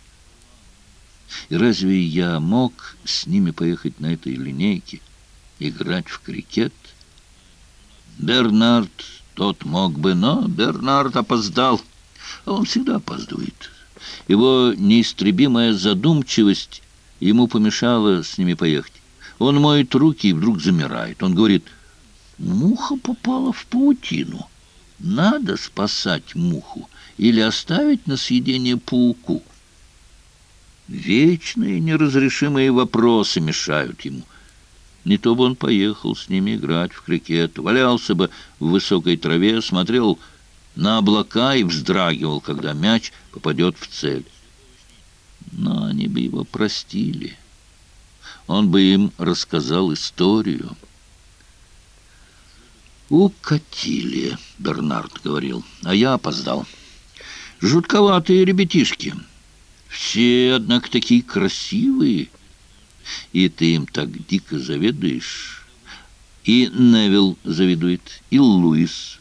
И разве я мог с ними поехать на этой линейке, играть в крикет? Бернард тот мог бы, но Бернард опоздал. А он всегда опаздывает. Его неистребимая задумчивость ему помешала с ними поехать. Он моет руки и вдруг замирает. Он говорит: «Муха попала в паутину. Надо спасать муху или оставить на съедение пауку». Вечные неразрешимые вопросы мешают ему. Не то бы он поехал с ними играть в крикет, валялся бы в высокой траве, смотрел на облака и вздрагивал, когда мяч попадет в цель. Но они бы его простили. Он бы им рассказал историю. «Укатили», — Бернард говорил, — «а я опоздал. Жутковатые ребятишки. Все, однако, такие красивые. И ты им так дико завидуешь. И Невилл завидует, и Луис».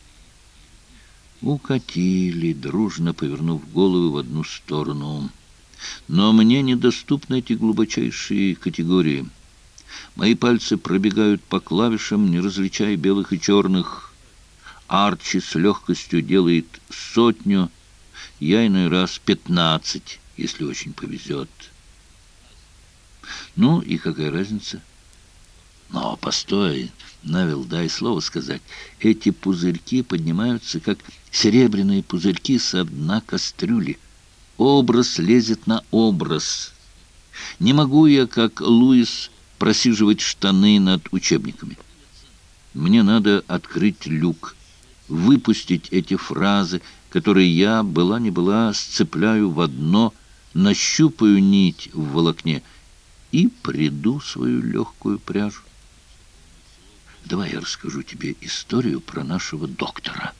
Укатили, дружно повернув головы в одну сторону. Но мне недоступны эти глубочайшие категории. Мои пальцы пробегают по клавишам, не различая белых и черных. Арчи с легкостью делает 100, я иной раз 15, если очень повезет. Ну и какая разница? Но постой, Невилл, дай слово сказать. Эти пузырьки поднимаются, как серебряные пузырьки со дна кастрюли. Образ лезет на образ. Не могу я, как Луис, просиживать штаны над учебниками. Мне надо открыть люк, выпустить эти фразы, которые я, была не была, сцепляю в одно, нащупаю нить в волокне и приду свою легкую пряжу. Давай я расскажу тебе историю про нашего доктора.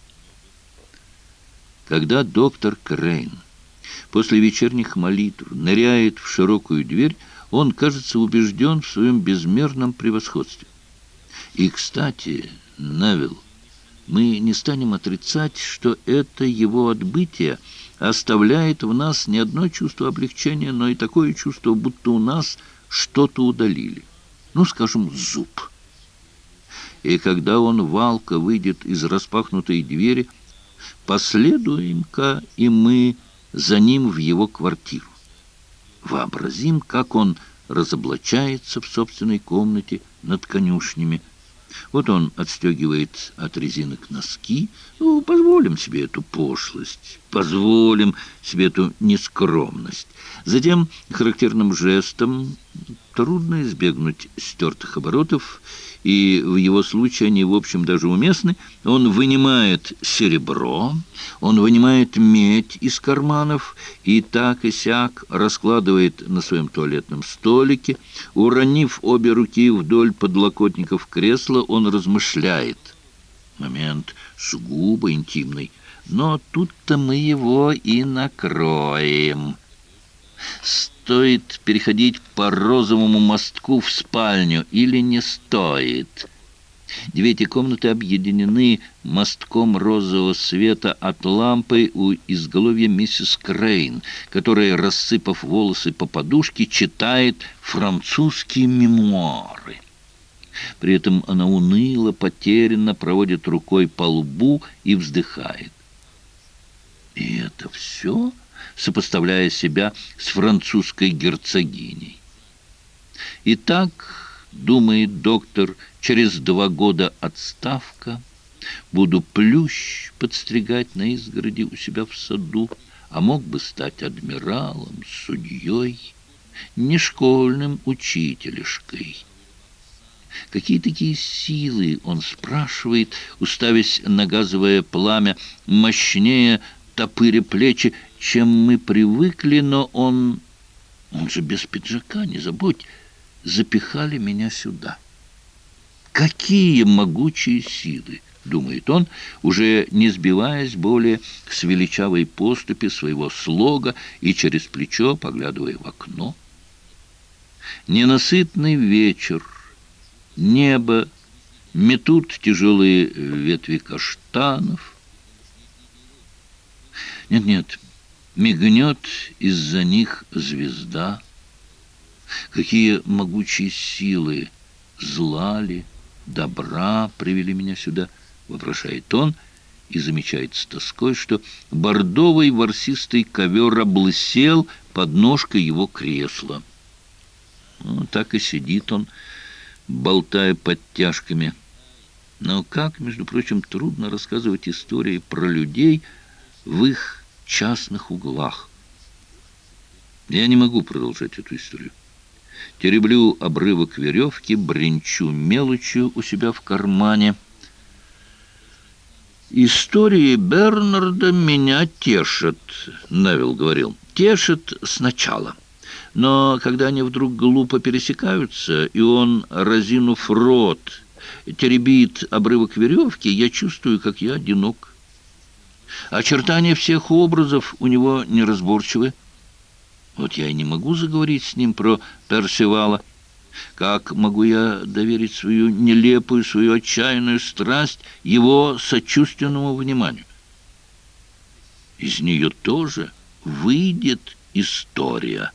Когда доктор Крейн после вечерних молитв ныряет в широкую дверь, он, кажется, убежден в своем безмерном превосходстве. И, кстати, Невилл, мы не станем отрицать, что это его отбытие оставляет в нас не одно чувство облегчения, но и такое чувство, будто у нас что-то удалили. Ну, скажем, зуб. И когда он, Валка, выйдет из распахнутой двери, последуем-ка и мы за ним в его квартиру. Вообразим, как он разоблачается в собственной комнате над конюшнями. Вот он отстегивает от резинок носки. Ну, позволим себе эту пошлость, позволим себе эту нескромность. Затем характерным жестом, трудно избегнуть стертых оборотов, и в его случае они, в общем, даже уместны, он вынимает серебро, он вынимает медь из карманов и так и сяк раскладывает на своем туалетном столике. Уронив обе руки вдоль подлокотников кресла, он размышляет. Момент сугубо интимный, но тут-то мы его и накроем. Стоит переходить по розовому мостку в спальню или не стоит? Две эти комнаты объединены мостком розового света от лампы у изголовья миссис Крейн, которая, рассыпав волосы по подушке, читает французские мемуары. При этом она уныло, потерянно проводит рукой по лбу и вздыхает. И это все, сопоставляя себя с французской герцогиней. Итак, думает доктор, через 2 года отставка, буду плющ подстригать на изгороди у себя в саду, а мог бы стать адмиралом, судьей, не школьным учителешкой. Какие такие силы, он спрашивает, уставясь на газовое пламя, мощнее топыря плечи, чем мы привыкли, но он же без пиджака, не забудь, запихали меня сюда. Какие могучие силы, думает он, уже не сбиваясь более с величавой поступи своего слога и через плечо поглядывая в окно. Ненасытный вечер, небо, метут тяжелые ветви каштанов. Нет, мигнет из-за них звезда. Какие могучие силы, зла ли, добра привели меня сюда, вопрошает он и замечает с тоской, что бордовый ворсистый ковер облысел под ножкой его кресла. Ну, так и сидит он, болтая подтяжками. Но как, между прочим, трудно рассказывать истории про людей в их частных углах. Я не могу продолжать эту историю. Тереблю обрывок веревки, бренчу мелочью у себя в кармане. «Истории Бернарда меня тешат», — Невилл говорил. «Тешат сначала. Но когда они вдруг глупо пересекаются, и он, разинув рот, теребит обрывок веревки, я чувствую, как я одинок. Очертания всех образов у него неразборчивы. Вот я и не могу заговорить с ним про Персиваля. Как могу я доверить свою нелепую, свою отчаянную страсть его сочувственному вниманию? Из нее тоже выйдет история.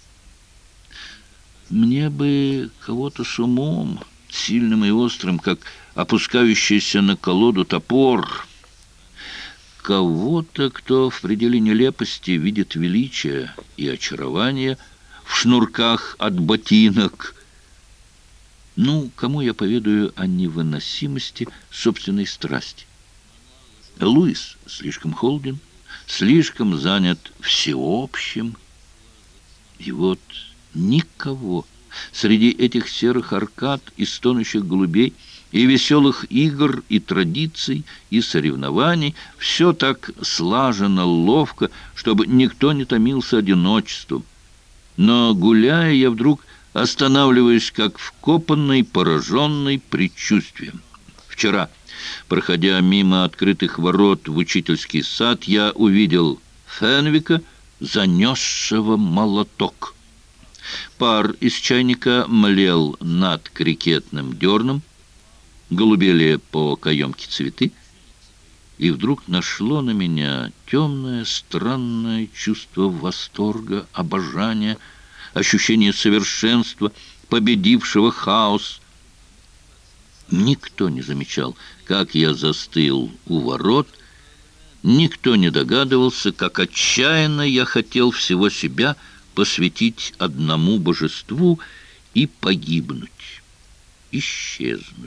Мне бы кого-то с умом, сильным и острым, как опускающийся на колоду топор. Кого-то, кто в пределе нелепости видит величие и очарование в шнурках от ботинок. Ну, кому я поведаю о невыносимости собственной страсти? Луис слишком холоден, слишком занят всеобщим. И вот никого среди этих серых аркад и стонущих голубей, и веселых игр, и традиций, и соревнований, все так слаженно, ловко, чтобы никто не томился одиночеством. Но, гуляя, я вдруг останавливаюсь, как вкопанный, пораженный предчувствием. Вчера, проходя мимо открытых ворот в учительский сад, я увидел Фенвика, занесшего молоток. Пар из чайника млел над крикетным дерном, голубели по каемке цветы, и вдруг нашло на меня темное, странное чувство восторга, обожания, ощущение совершенства, победившего хаос. Никто не замечал, как я застыл у ворот, никто не догадывался, как отчаянно я хотел всего себя посвятить одному божеству и погибнуть, исчезнуть.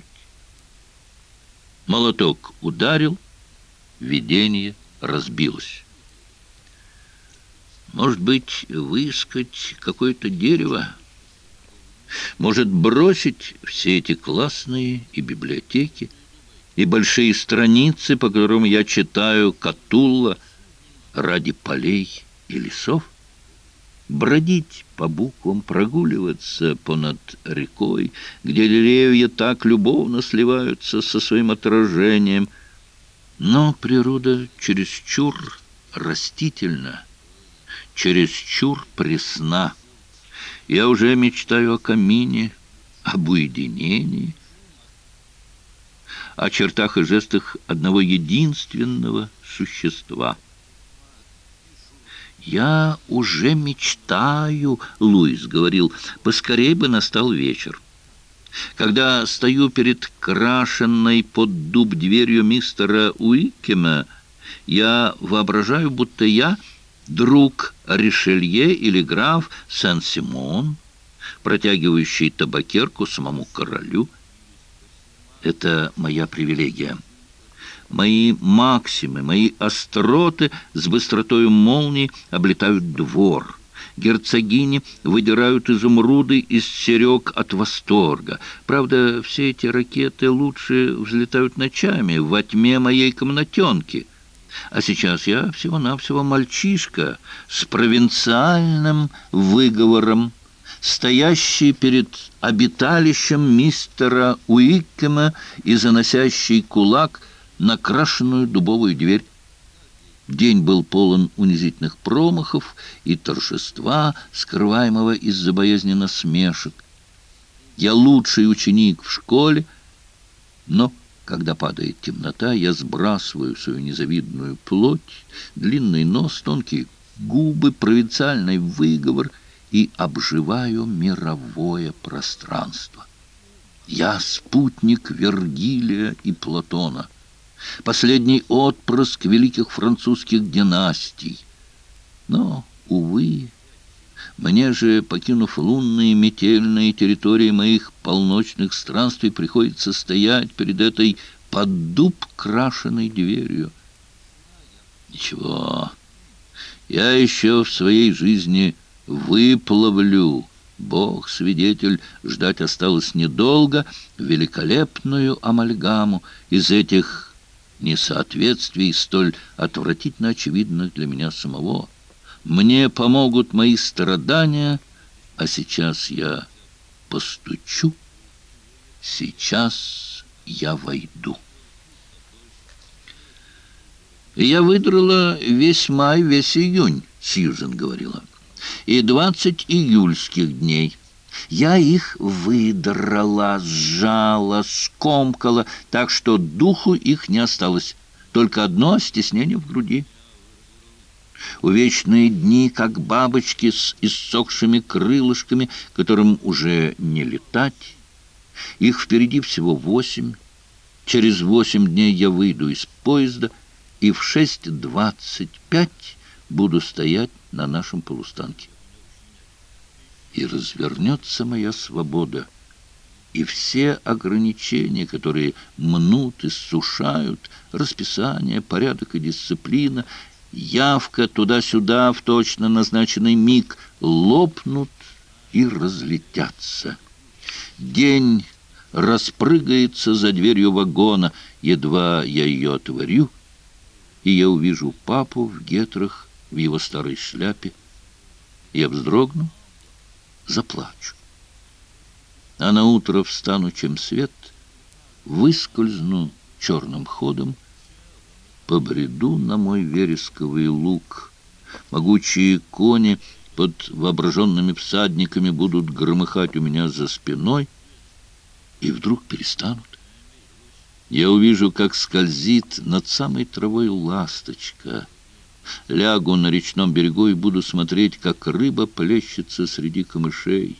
Молоток ударил, видение разбилось. Может быть, выискать какое-то дерево? Может, бросить все эти классные и библиотеки, и большие страницы, по которым я читаю Катулла, ради полей и лесов? Бродить по буквам, прогуливаться понад рекой, где деревья так любовно сливаются со своим отражением. Но природа чересчур растительна, чересчур пресна. Я уже мечтаю о камине, об уединении, о чертах и жестах одного единственного существа. «Я уже мечтаю», — Луис говорил, — «поскорей бы настал вечер. Когда стою перед крашенной под дуб дверью мистера Уикема, я воображаю, будто я друг Ришелье или граф Сен-Симон, протягивающий табакерку самому королю. Это моя привилегия. Мои максимы, мои остроты с быстротою молнии облетают двор. Герцогини выдирают изумруды из серег от восторга. Правда, все эти ракеты лучше взлетают ночами во тьме моей комнатенки. А сейчас я всего-навсего мальчишка с провинциальным выговором, стоящий перед обиталищем мистера Уикема и заносящий кулак на крашеную дубовую дверь. День был полон унизительных промахов и торжества, скрываемого из-за боязни насмешек. Я лучший ученик в школе, но когда падает темнота, я сбрасываю свою незавидную плоть, длинный нос, тонкие губы, провинциальный выговор и обживаю мировое пространство. Я спутник Вергилия и Платона, последний отпрыск великих французских династий. Но, увы, мне же, покинув лунные метельные территории моих полночных странствий, приходится стоять перед этой под дуб крашеной дверью. Ничего, я еще в своей жизни выплавлю, Бог свидетель, ждать осталось недолго, великолепную амальгаму из этих несоответствий, столь отвратительно очевидных для меня самого. Мне помогут мои страдания, а сейчас я постучу, сейчас я войду. «Я выдрала весь май, весь июнь», — Сьюзен говорила, «и 20 июльских дней. Я их выдрала, сжала, скомкала, так что духу их не осталось, только одно стеснение в груди. Увечные дни, как бабочки с иссохшими крылышками, которым уже не летать. Их впереди всего 8. Через 8 дней я выйду из поезда, и в 6:25 буду стоять на нашем полустанке. И развернется моя свобода, и все ограничения, которые мнут, иссушают, расписание, порядок и дисциплина, явка туда-сюда в точно назначенный миг, лопнут и разлетятся. День распрыгается за дверью вагона, едва я ее отворю, и я увижу папу в гетрах, в его старой шляпе. Я вздрогну, заплачу. А наутро встану, чем свет, выскользну черным ходом, побреду на мой вересковый луг. Могучие кони под воображенными всадниками будут громыхать у меня за спиной, и вдруг перестанут. Я увижу, как скользит над самой травой ласточка. Лягу на речном берегу и буду смотреть, как рыба плещется среди камышей.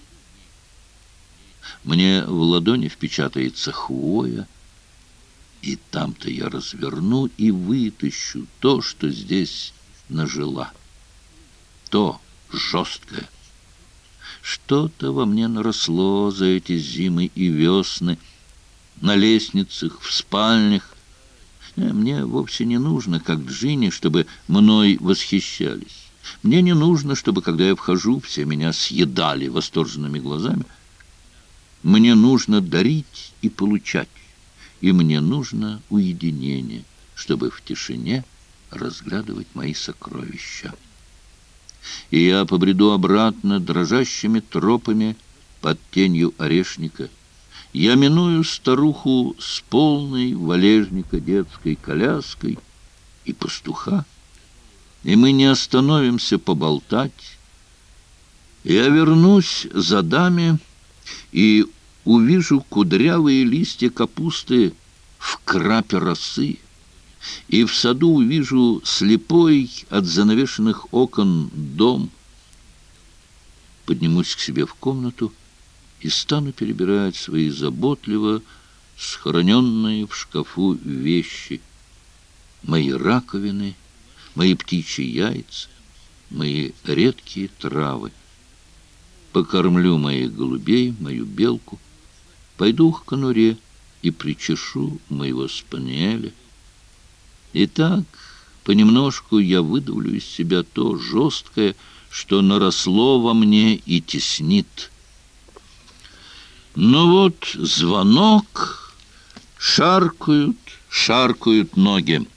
Мне в ладони впечатается хвоя, и там-то я разверну и вытащу то, что здесь нажила. То жесткое. Что-то во мне наросло за эти зимы и весны, на лестницах, в спальнях. Мне вовсе не нужно, как Джинни, чтобы мной восхищались. Мне не нужно, чтобы, когда я вхожу, все меня съедали восторженными глазами. Мне нужно дарить и получать, и мне нужно уединение, чтобы в тишине разглядывать мои сокровища. И я побреду обратно дрожащими тропами под тенью орешника. Я миную старуху с полной валежника детской коляской и пастуха, и мы не остановимся поболтать. Я вернусь за даме и увижу кудрявые листья капусты в крапе росы, и в саду увижу слепой от занавешенных окон дом. Поднимусь к себе в комнату и стану перебирать свои заботливо схороненные в шкафу вещи. Мои раковины, мои птичьи яйца, мои редкие травы. Покормлю моих голубей, мою белку, пойду к конуре и причешу моего спаниеля. И так понемножку я выдавлю из себя то жесткое, что наросло во мне и теснит. Но вот звонок, шаркают ноги.